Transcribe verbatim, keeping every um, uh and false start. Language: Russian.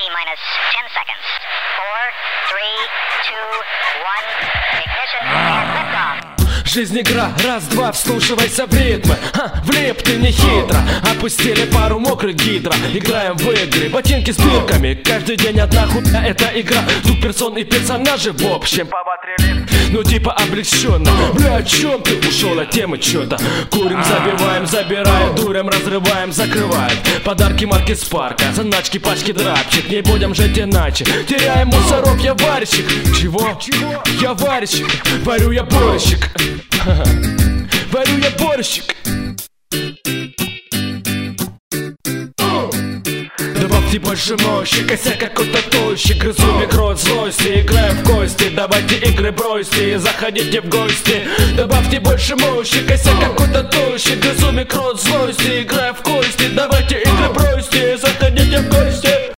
minus ten seconds. Four, three, two, one, ignition, and liftoff. Жизнь игра, раз-два, вслушивайся в ритмы. Ха, влип ты не хитро. Опустили пару мокрых гидро. Играем в игры, ботинки с дырками. Каждый день одна хуйня, это игра. Тут персон и персонажи в общем ну типа облегченно. Бля, о чем ты ушел от темы чё-то? Курим, забиваем, забираем, дурим, разрываем, закрываем. Подарки марки Спарка, заначки, пачки драпчик. Не будем жить иначе. Теряем мусоров, я варщик. Чего? Я варщик. Варю я борщик. Варю я борщик. Добавьте больше мощи, косяк какой-то тощий. Грызу микро от злости, играем в кости. Давайте игры бросьте, заходите в гости. Добавьте больше мощи, косяк какой-то тощий. Грызу микро от злости, играем в кости. Давайте игры бросьте, заходите в гости.